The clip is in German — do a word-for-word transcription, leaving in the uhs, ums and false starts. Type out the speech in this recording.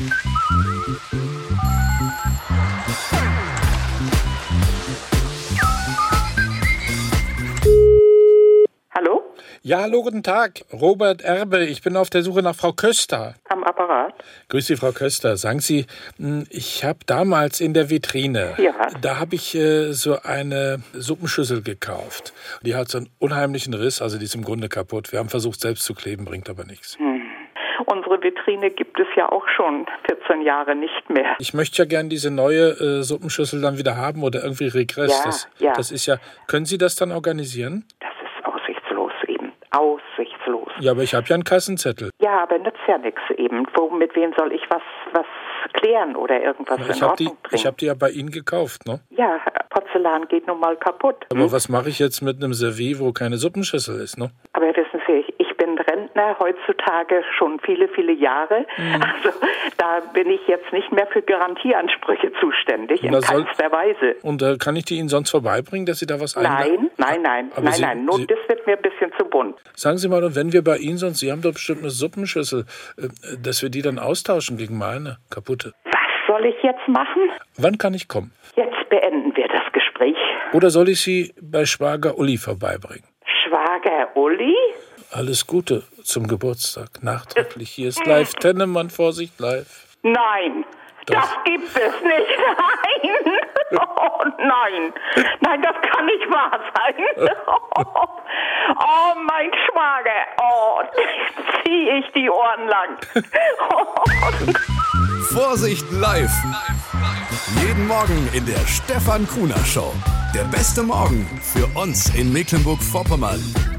Hallo? Ja, hallo, guten Tag. Robert Erbe, ich bin auf der Suche nach Frau Köster. Am Apparat? Grüß Sie, Frau Köster. Sagen Sie, ich habe damals in der Vitrine, Ja. da habe ich äh, so eine Suppenschüssel gekauft. Die hat so einen unheimlichen Riss, also die ist im Grunde kaputt. Wir haben versucht, selbst zu kleben, bringt aber nichts. Hm. Unsere Vitrine gibt es ja auch schon vierzehn Jahre nicht mehr. Ich möchte ja gerne diese neue äh, Suppenschüssel dann wieder haben oder irgendwie Regress. Ja, das, ja. das ist ja, können Sie das dann organisieren? Das ist aussichtslos eben. Aussichtslos. Ja, aber ich habe ja einen Kassenzettel. Ja, aber nützt ja nichts eben. Wo, mit wem soll ich was, was klären oder irgendwas Ja, in ich habe die, Ordnung bringen? ich hab die ja bei Ihnen gekauft, ne? Ja, Porzellan geht nun mal kaputt. Aber was mache ich jetzt mit einem Service, wo keine Suppenschüssel ist, ne? Aber wissen Sie, ich bin Rentner heutzutage schon viele, viele Jahre. Mhm. Also da bin ich jetzt nicht mehr für Garantieansprüche zuständig, in Na, soll- keinster Weise. Und äh, kann ich die Ihnen sonst vorbeibringen, dass Sie da was einladen? Nein, nein, nein, Aber nein, Sie- nein, nur Sie- das wird mir ein bisschen zu bunt. Sagen Sie mal, und wenn wir bei Ihnen sonst, Sie haben doch bestimmt eine Suppenschüssel, äh, dass wir die dann austauschen gegen meine kaputte. Was soll ich jetzt machen? Wann kann ich kommen? Jetzt beenden wir das Gespräch. Oder soll ich Sie bei Schwager Uli vorbeibringen? Schwager Uli? Alles Gute zum Geburtstag, nachträglich. Hier ist live Tennemann, Vorsicht, live. Nein, Doch. das gibt es nicht. Nein. Oh nein. Nein, das kann nicht wahr sein. Oh, mein Schwager. Oh, zieh ich die Ohren lang. Vorsicht live. Jeden Morgen in der Stefan Kuhner Show. Der beste Morgen für uns in Mecklenburg-Vorpommern.